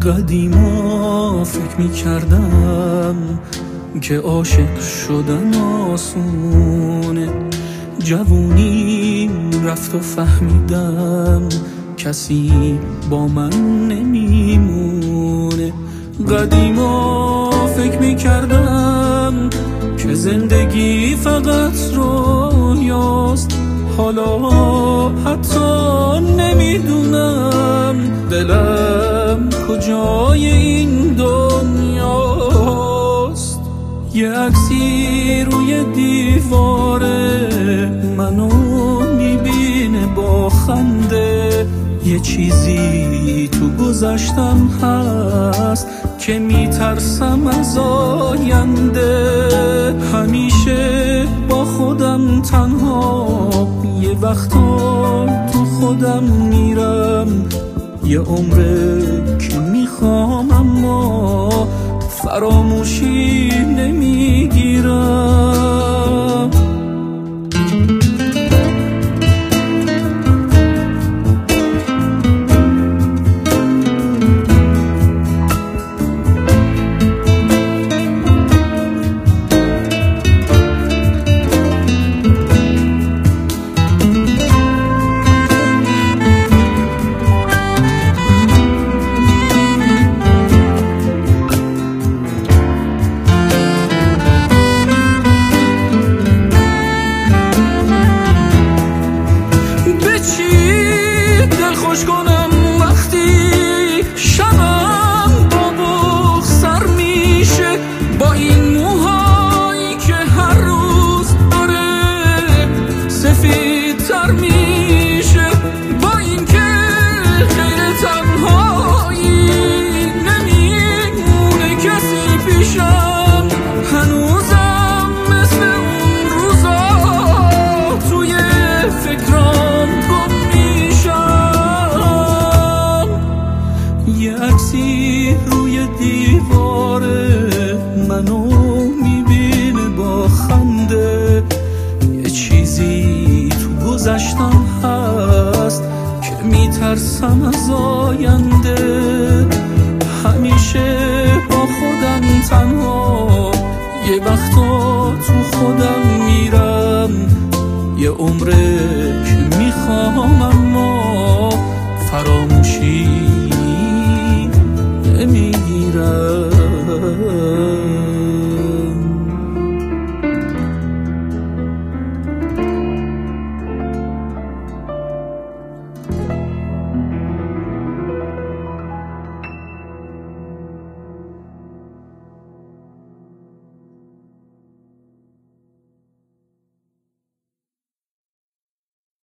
قدیما فکر میکردم که عاشق شدن آسونه، جوونی رفت و فهمیدم کسی با من نمیمونه. قدیما فکر میکردم که زندگی فقط رویاست، حالا حتی نمیدونم دلم کجای این دنیاست. یه عکسی روی دیوار منو میبینه با خنده، یه چیزی تو گذشتم هست که میترسم از آینده. همیشه با خودم تنها، یه وقتا تو خودم میرم، یه عمره که میخوام اما فراموشی نمیگیرم. خوش کنم وقتی شبم با بغض سر میشه، با این موهایی که هر روز داره سفیدتر میشه، با این که خیلی تنهایی نمیمونه کسی پیشم. هنوزم مثل اون روزا توی فکرام گم میشم. یه عکسی روی دیوار منو میبینه با خنده، یه چیزی تو گذشتم هست که میترسم از آینده. همیشه با خودم تنها، یه وقتا تو خودم میرم، یه عمره که میخوام اما فراموشی